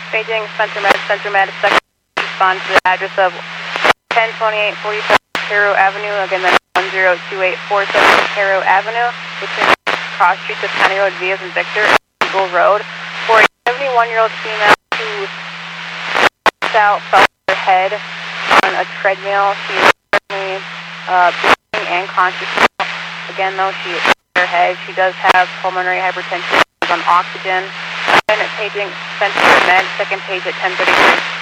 Paging Spencer Med, second respond to the address of 102847 Cairo Avenue, again that's 102847 Cairo Avenue, between cross streets of County Road Vias and Victor and Eagle Road, for a 71-year-old female who fell her head on a treadmill. She is currently breathing and conscious. Again though, she hit her head. She does have pulmonary hypertension, on oxygen. And paging Spencer Med, second page at 10:33.